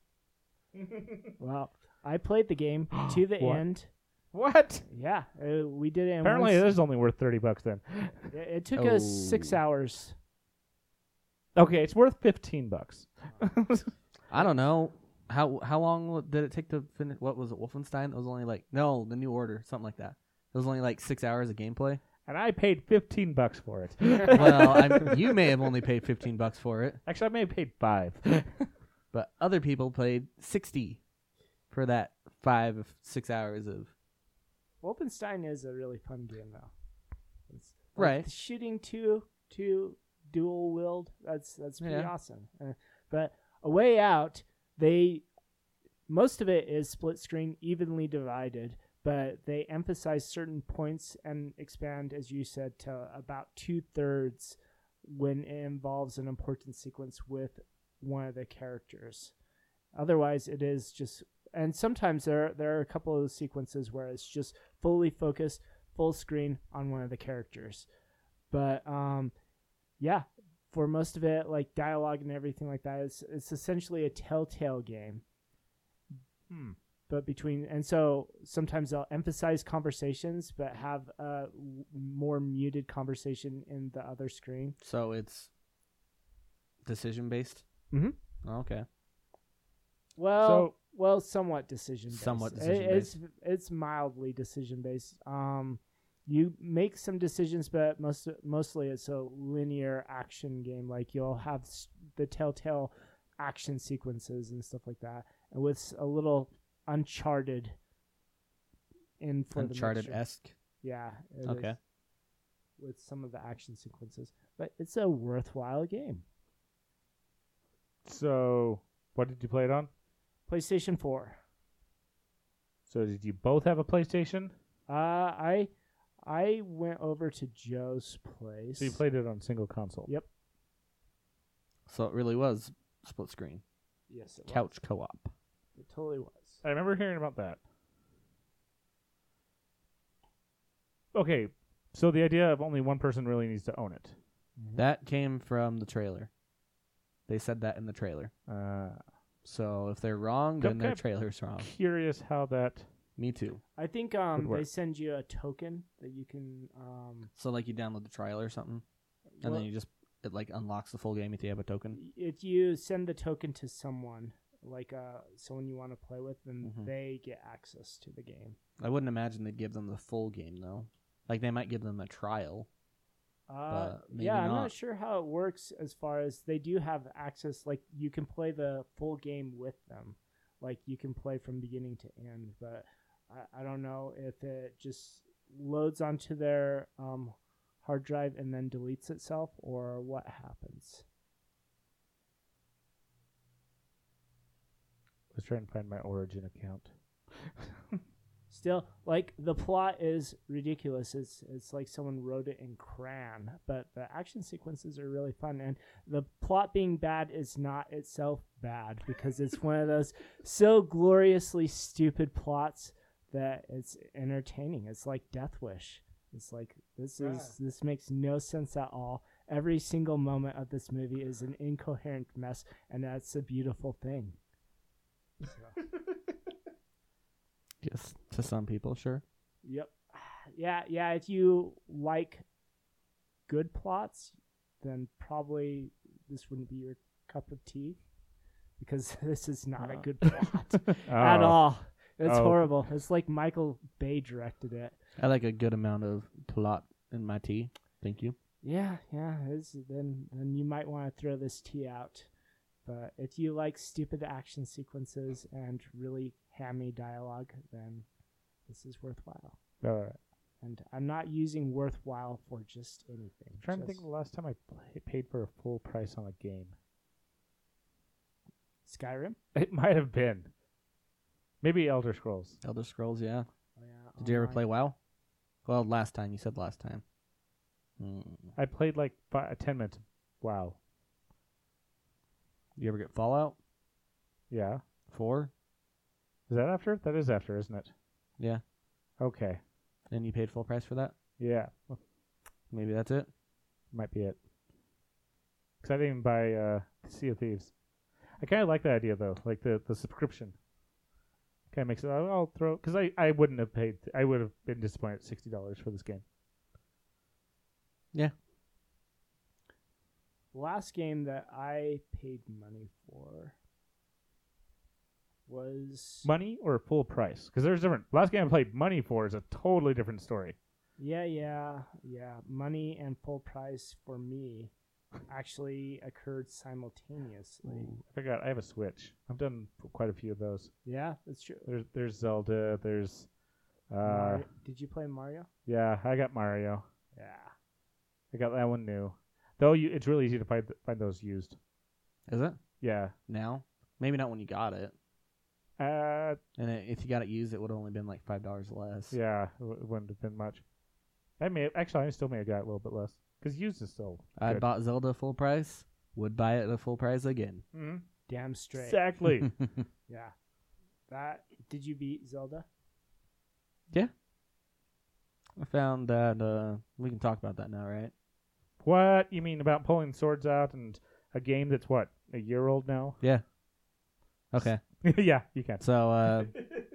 Well, I played the game to the What? end. What? Yeah, uh, we did it. In Apparently, one it s- is only worth thirty bucks then. it, it took us six Oh. hours. Okay, it's worth fifteen bucks. I don't know how how long w- did it take to finish. What was it, Wolfenstein? It was only like no, the New Order, something like that. It was only like six hours of gameplay. And I paid fifteen bucks for it. Well, I'm, you may have only paid fifteen bucks for it, Actually, I may have paid five. but other people paid sixty for that five six hours of. Wolfenstein is a really fun game, though. It's like Right. the shooting two two dual wield. That's that's pretty Yeah. awesome. Uh, but A Way Out, they most of it is split screen, evenly divided. But they emphasize certain points and expand, as you said, to about two thirds when it involves an important sequence with one of the characters. Otherwise, it is just, and sometimes there there are a couple of sequences where it's just fully focused, full screen on one of the characters. But um, yeah, for most of it, like dialogue and everything like that, it's it's essentially a Telltale game. Hmm. But between and so sometimes they'll emphasize conversations, but have a w- more muted conversation in the other screen. So it's decision based. Mhm. Okay. Well, So well, somewhat decision based. Somewhat It- decision-based. It's it's mildly decision based. Um, you make some decisions, but most mostly it's a linear action game. Like you'll have s- the telltale action sequences and stuff like that, and with s- a little Uncharted in for the Uncharted mixture. esque. Yeah. it Okay. is, with some of the action sequences, but it's a worthwhile game. So, what did you play it on? PlayStation four. So, did you both have a PlayStation? Uh, I I went over to Joe's place. So you played it on single console. Yep. So it really was split screen. Yes, it Couch co-op. was. It totally was. I remember hearing about that. Okay, so the idea of only one person really needs to own it. That came from the trailer. They said that in the trailer. Uh, So if they're wrong, I'm then their kind of trailer's wrong. curious how that. Me too. I think um Would they work. send you a token that you can um So like you download the trial or something, and well, then you just it like unlocks the full game if you have a token. if you send the token to someone like uh someone you want to play with, then Mhm. they get access to the game. I wouldn't imagine they'd give them the full game though. Like they might give them a trial. Uh, But maybe yeah, I'm not. not sure how it works as far as they do have access. Like you can play the full game with them, like you can play from beginning to end. But I, I don't know if it just loads onto their um, hard drive and then deletes itself, or what happens. I was trying to find my Origin account. Still, like the plot is ridiculous. It's it's like someone wrote it in crayon, but the action sequences are really fun. And the plot being bad is not itself bad because it's one of those so gloriously stupid plots that it's entertaining. It's like Death Wish. It's like this is this makes no sense at all. Every single moment of this movie is an incoherent mess, and that's a beautiful thing. So. Yes, to some people, sure. Yep. Yeah, yeah. If you like good plots, then probably this wouldn't be your cup of tea, because this is not a Uh. good plot at Oh. all. It's Oh. horrible. It's like Michael Bay directed it. I like a good amount of plot in my tea. Thank you. Yeah, yeah. It's, then then you might want to throw this tea out. But if you like stupid action sequences and really hammy dialogue, then this is worthwhile. All right. And I'm not using worthwhile for just anything. I'm trying to think Just of the last time I play, paid for a full price on a game. Skyrim. It might have been. Maybe Elder Scrolls. Elder Scrolls, yeah. Oh, yeah, Did you ever online. play WoW? Well, last time. You said last time. Hmm. I played like five, ten minutes. Wow. You ever get Fallout Yeah. four? Is that after? That is after, isn't it? Yeah. Okay. And you paid full price for that? Yeah. Maybe that's it? Might be it. Because I didn't even buy uh, Sea of Thieves. I kind of like that idea, though. Like the, the subscription. Kind of makes it, I'll, I'll throw, because I, I wouldn't have paid, I would have been disappointed at sixty dollars for this game. Last game that I paid money for was Money or full price? Because there's different. Last game I played money for is a totally different story. yeah, yeah, yeah. Money and full price for me actually occurred simultaneously. I forgot, I have a Switch. I've done quite a few of those. Yeah, that's true. There's there's Zelda, there's, uh, Mario. Did you play Mario? yeah, I got Mario. Yeah. I got that one new. Though you, it's really easy to find find those used. Is it? Yeah. Now? Maybe not when you got it. Uh, And it, if you got it used, it would have only been like five dollars less. yeah, it w- it wouldn't have been much. I may actually, I still may have got a little bit less because used is still. I good. bought Zelda full price. Would buy it at full price again. Mm-hmm. Damn straight. Exactly. Yeah. That did you beat Zelda? I found that uh, we can talk about that now, right? What you mean about pulling swords out and a game that's what, a year old now? Yeah. Okay. Yeah, you can. So uh,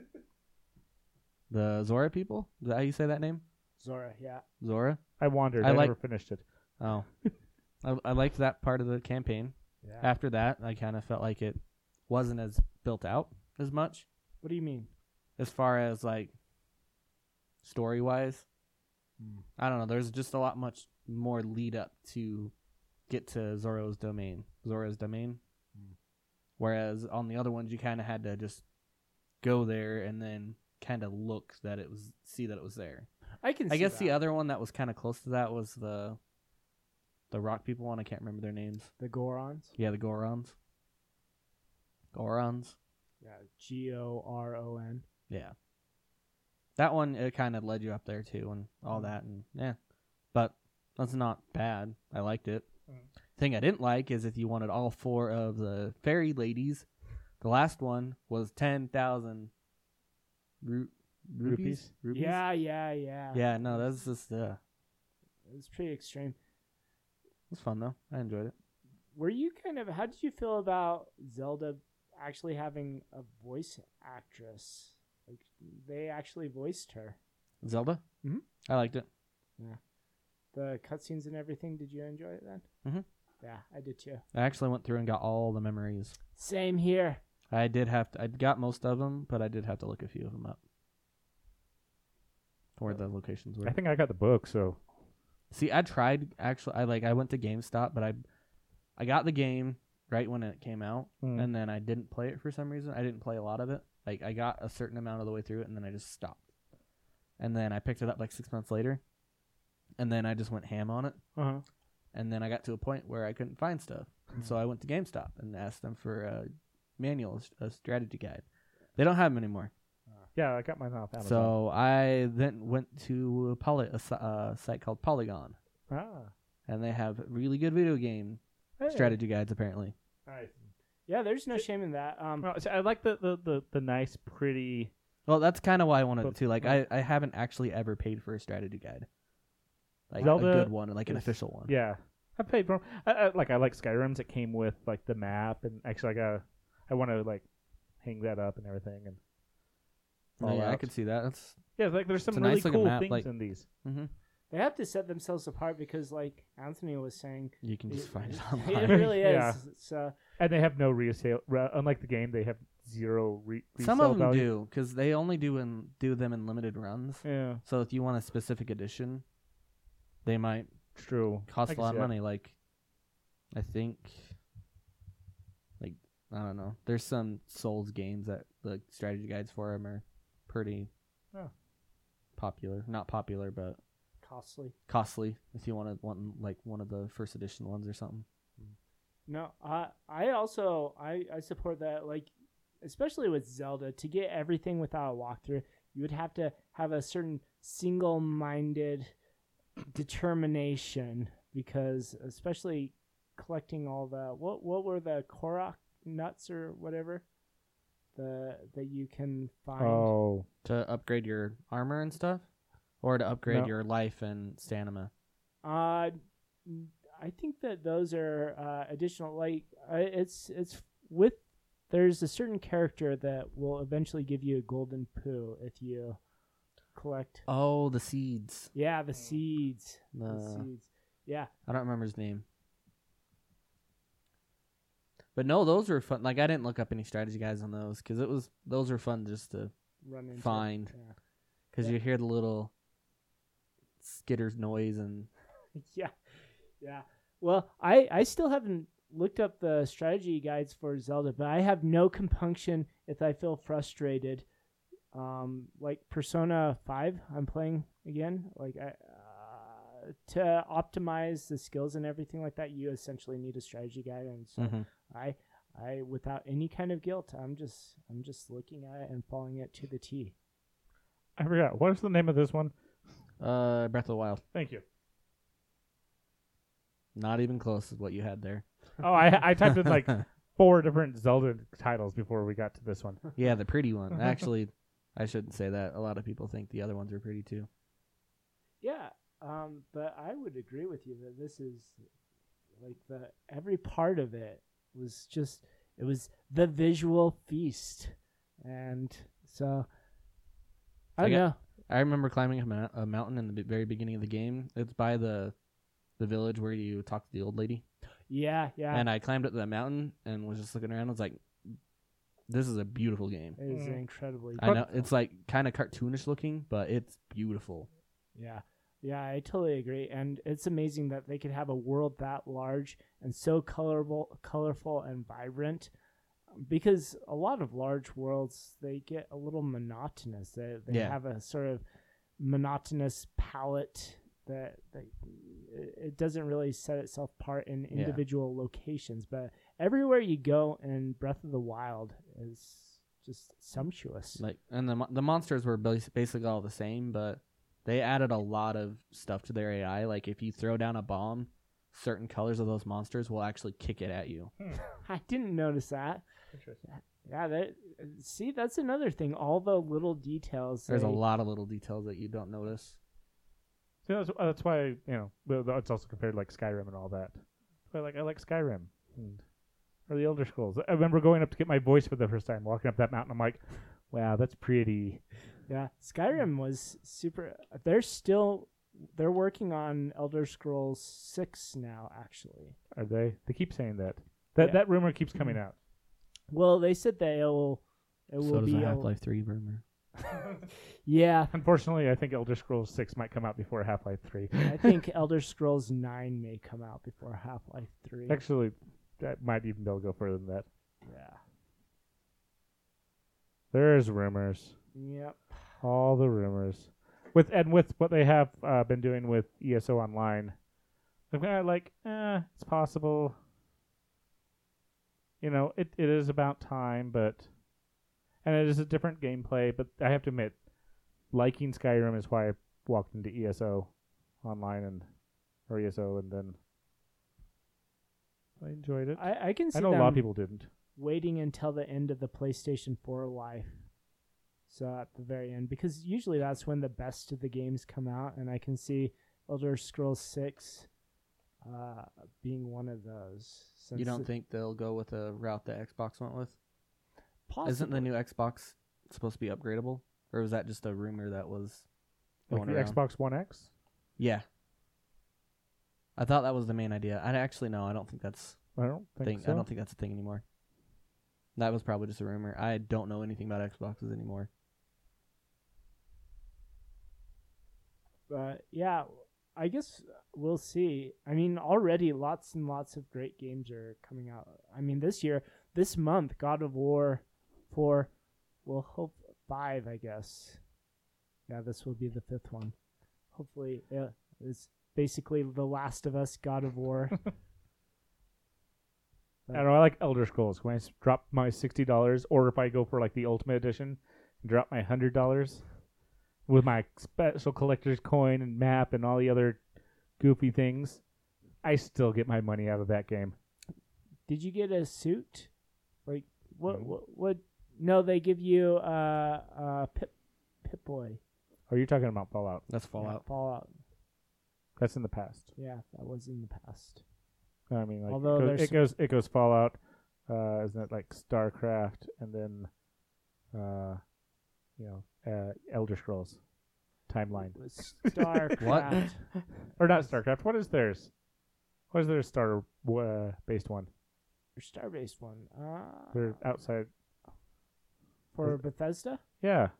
the Zora people, is that how you say that name? Zora, yeah. Zora. I wandered. I I, like- never finished it. Oh, I, I liked that part of the campaign. Yeah. After that, I kind of felt like it wasn't as built out as much What do you mean? as far as like story wise. Hmm. I don't know. There's just a lot much more lead up to get to Zoro's domain. Zora's domain. Hmm. Whereas on the other ones, you kind of had to just go there and then kind of look that it was, see that it was there. I can. I see guess that. the other one that was kind of close to that was the the rock people one. I can't remember their names. the Gorons. Yeah, the Gorons. Gorons. Yeah, G O R O N. Yeah. That one, it kind of led you up there too and all Mm. that. And yeah. But that's not bad. I liked it. Mm. Thing I didn't like is if you wanted all four of the fairy ladies, the last one was ten thousand ru- rupees? rupees? Yeah, yeah, yeah. Yeah, no, that's just, uh, It was pretty extreme. it was fun though. I enjoyed it. Were you kind of? How did you feel about Zelda actually having a voice actress? Like they actually voiced her. Zelda? Mhm. I liked it. The cutscenes and everything. Did you enjoy it then? Mhm. Yeah, I did too. I actually went through and got all the memories. Same here. I did have to, I got most of them, but I did have to look a few of them up. Where the locations were. I think I got the book, so See, I tried actually. I like I went to GameStop, but I, I got the game right when it came out, Mm. and then I didn't play it for some reason. I didn't play a lot of it. Like I got a certain amount of the way through it, and then I just stopped. And then I picked it up like six months later, and then I just went ham on it. uh-huh. And then I got to a point where I couldn't find stuff, and so I went to GameStop and asked them for a manual, a strategy guide. They don't have them anymore. Yeah, I got mine off Amazon. So I then went to Poly- a, si- a site called Polygon, ah, and they have really good video game hey. strategy guides apparently. Nice. Yeah, there's no shame in that. Um, Well, see, I like the, the, the, the nice, pretty. Well, that's kind of why I wanted But- to. Like, I, I haven't actually ever paid for a strategy guide, like Zelda a good one, like an is- official one. Yeah, I paid for. 'em. I, I, like I like Skyrim's. It came with like the map, and actually I got. I want to like hang that up and everything, and Oh, yeah, I Fallout. could see that. That's yeah, like there's some It's a really nice looking cool map, things like- in these. mm-hmm. they have to set themselves apart because, like Anthony was saying, You can just it, find it it online. really is. Yeah. So And they have no resale. Re- unlike the game, they have zero re- resale Some of them value. do because they only do in do them in limited runs. Yeah, So if you want a specific edition, they might true. cost I a can lot see of that. money. Like, I think, like I don't know. There's some Souls games that the strategy guides for them are pretty Oh. popular. Not popular, but costly. costly. If you want to want like one of the first edition ones or something. No, I I also I I support that. Like, especially with Zelda, to get everything without a walkthrough, you would have to have a certain single-minded determination because, especially collecting all the what what were the Korok nuts or whatever, the that you can find. Oh, To upgrade your armor and stuff, or to upgrade No. your life and stamina. Uh, I think that those are uh, additional. Like, uh, it's it's with there's a certain character that will eventually give you a golden poo if you collect. Oh, the seeds. Yeah, the seeds. The The, seeds. Yeah, I don't remember his name. But no, those were fun. Like I didn't look up any strategy guides on those because it was those were fun just to run into. find Yeah. because Yeah. you hear the little skitter's noise and yeah, yeah. Well, I I still haven't looked up the strategy guides for Zelda, but I have no compunction if I feel frustrated. Um, like Persona five, I'm playing again. Like I, uh, to optimize the skills and everything like that, you essentially need a strategy guide, and so Mhm. I, I without any kind of guilt, I'm just I'm just looking at it and following it to the T. I forgot. What is the name of this one? uh, Breath of the Wild. Thank you. Not even close is what you had there. Oh, I I typed in like four different Zelda titles before we got to this one. Yeah, the pretty one. Actually, I shouldn't say that. A lot of people think the other ones are pretty too. Yeah, um, but I would agree with you that this is like the every part of it was just it was the visual feast, and so I I don't got- know. I remember climbing a, mou- a mountain in the be- very beginning of the game. It's by the the village where you talk to the old lady. Yeah, yeah, And I climbed up that mountain and was just looking around. I was like, this is a beautiful game. It is Mm. incredibly. I know it's like kind of cartoonish looking, but it's beautiful. Yeah. Yeah, I totally agree. And it's amazing that they could have a world that large and so colorful, colorful and vibrant. Because a lot of large worlds, they get a little monotonous. They they Yeah. have a sort of monotonous palette that, that it it doesn't really set itself apart in Yeah. individual locations. But everywhere you go in Breath of the Wild is just sumptuous. Like, and the mo- the monsters were bas- basically all the same, but they added a lot of stuff to their A I. Like, if you throw down a bomb, certain colors of those monsters will actually kick it at you. I didn't notice that. Interesting. Yeah, that see, that's another thing. All the little details. There's a they- lot of little details that you don't notice. So that's, uh, that's why, you know, well, it's also compared to like Skyrim and all that. That's why, like, I like Skyrim and or the Elder Scrolls. I remember going up to get my voice for the first time, walking up that mountain. I'm like, wow, that's pretty. Yeah, Skyrim was super. They're still they're working on Elder Scrolls six now. Actually, Are they? They keep saying that. That Yeah. that rumor keeps coming out. well, they said that it will. It So will does be the a- Half Life Three rumor. Yeah, Unfortunately, I think Elder Scrolls six might come out before Half Life three. I think Elder Scrolls nine may come out before Half Life three. Actually, that might even be able to go further than that. Yeah. There's rumors. Yep. All the rumors. With and with what they have uh, been doing with E S O Online, I'm kind of like, eh, it's possible. You know, it, it is about time, but and it is a different gameplay. But I have to admit, liking Skyrim is why I walked into E S O Online and or E S O, and then I enjoyed it. I, I can see I know a them lot of people didn't. waiting until the end of the PlayStation four life. So at the very end, because usually that's when the best of the games come out, and I can see Elder Scrolls six uh, being one of those. Since You don't it- think they'll go with a route that Xbox went with? possibly. Isn't the new Xbox supposed to be upgradable, or was that just a rumor that was Like going the around? Xbox One X. Yeah, I thought that was the main idea. I actually no, I don't think that's I don't think thing. so. I don't think that's a thing anymore. That was probably just a rumor. I don't know anything about Xboxes anymore. But yeah, I guess we'll see. I mean, already lots and lots of great games are coming out. I mean, this year, this month, God of War four, we'll hope five, I guess. Yeah, this will be the fifth one. Hopefully, yeah, it's basically The Last of Us, God of War. I don't know. I like Elder Scrolls. When I s- drop my sixty dollars, or if I go for like the Ultimate Edition, and drop my hundred dollars with my special collector's coin and map and all the other goofy things, I still get my money out of that game. Did you get a suit? Like what? No. What? what no, they give you uh uh Pip Pip Boy. Are you talking about Fallout? That's Yeah, Fallout. Fallout. That's in the past. Yeah, that was in the past. I mean, like Although it, goes, there's it some- goes it goes Fallout, uh, isn't it like StarCraft and then, uh, you know, uh, Elder Scrolls timeline StarCraft. or not StarCraft? What is theirs? What is their Star uh, based one? Or Star-based one. Uh, They're outside. for Bethesda? Yeah.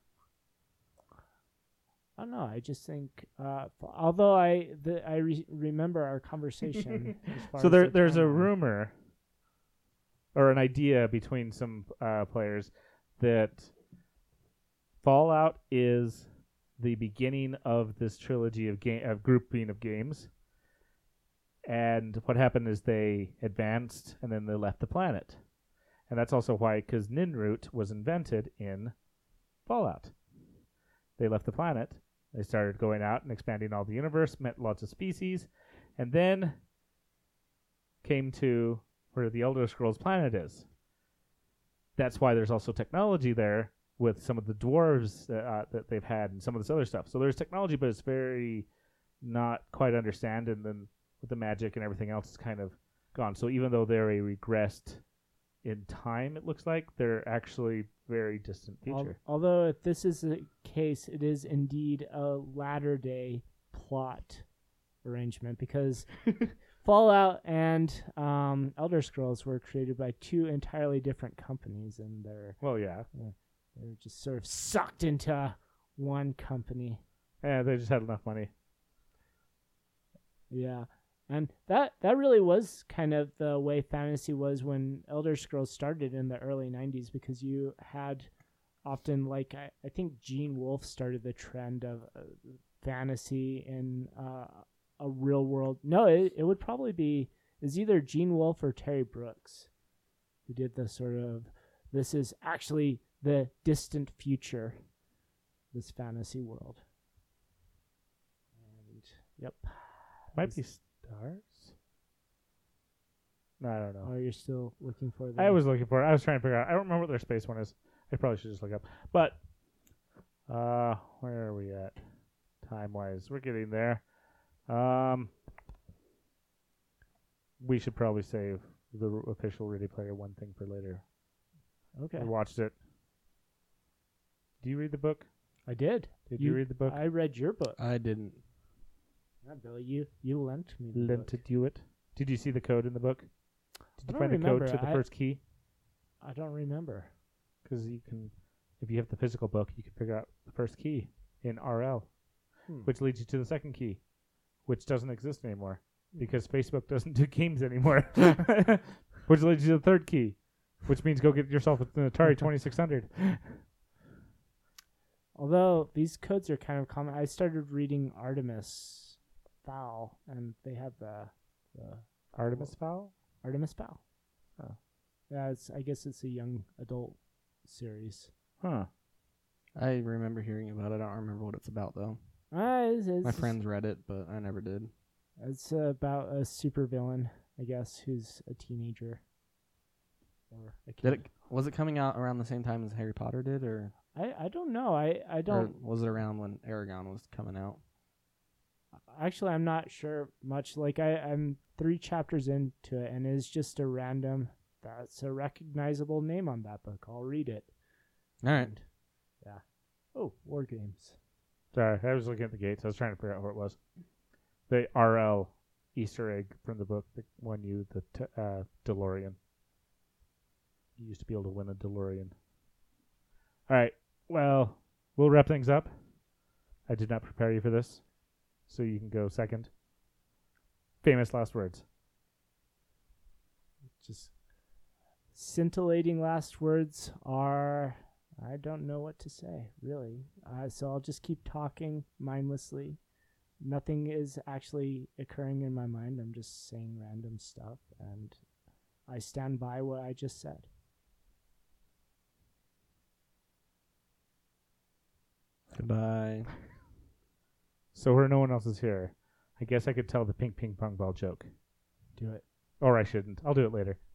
I don't know. I just think, uh, f- although I the, I re- remember our conversation. as far So as there, the there's a timeline. rumor or an idea between some uh, players that Fallout is the beginning of this trilogy of game of grouping of games. And what happened is they advanced and then they left the planet, and that's also why, because Ninroot was invented in Fallout. They left the planet. They started going out and expanding all the universe, met lots of species, and then came to where the Elder Scrolls planet is. That's why there's also technology there with some of the dwarves uh, that they've had and some of this other stuff. So there's technology, but it's very not quite understand, and then with the magic and everything else, it's kind of gone. So even though they're a regressed in time, it looks like they're actually very distant Al- future. although if this is the case, it is indeed a latter day plot arrangement because Fallout and um, Elder Scrolls were created by two entirely different companies, and they're Well, yeah. they're just sort of sucked into one company. Yeah, they just had enough money. Yeah. And that that really was kind of the way fantasy was when Elder Scrolls started in the early nineties, because you had often, like, I, I think Gene Wolfe started the trend of uh, fantasy in uh, a real world. No, it, it would probably be, is either Gene Wolfe or Terry Brooks who did the sort of, this is actually the distant future, this fantasy world. And, yep. Might be Stars? No, I don't know. Oh, you're still looking for the... I was looking for it. I was trying to figure out. I don't remember what their space one is. I probably should just look up. But, uh, where are we at? Time-wise. We're getting there. Um, we should probably save the r- official Ready Player One thing for later. Okay. I watched it. Do you read the book? I did. Did you, You- read the book? I read your book. I didn't. Yeah, Billy, you, you lent me the Lent book. you it? Did you see the code in the book? Did I you don't find the code remember. to the I- first key? I don't remember. Because you can, if you have the physical book, you can figure out the first key in R L, Hmm. which leads you to the second key, which doesn't exist anymore because Facebook doesn't do games anymore, which leads you to the third key, which means go get yourself an Atari twenty-six hundred. Although these codes are kind of common. I started reading Artemis Fowl, and they have the, the Artemis Fowl? Artemis Fowl. Oh. Yeah, it's, I guess it's a young adult series. Huh. I remember hearing about it. I don't remember what it's about though. Uh, it's, it's, My friends read it, but I never did. It's about a supervillain, I guess, who's a teenager. Or a kid. Did it? Was it coming out around the same time as Harry Potter did, or, I, I don't know. I, I or don't... was it around when Aragon was coming out? Actually, I'm not sure much. Like, I, I'm three chapters into it, and it's just a random... That's a recognizable name on that book. I'll read it. All right. And, yeah. Oh, War Games. Sorry, I was looking at the gates. I was trying to figure out where it was. The R L Easter egg from the book that won you the t- uh, DeLorean. You used to be able to win a DeLorean. All right. Well, we'll wrap things up. I did not prepare you for this, so you can go second. Famous last words. Just scintillating last words are... I don't know what to say, really. Uh, so I'll just keep talking mindlessly. Nothing is actually occurring in my mind. I'm just saying random stuff, and I stand by what I just said. Goodbye. So where no one else is here, I guess I could tell the pink ping pong ball joke. Do it. Or I shouldn't. I'll do it later.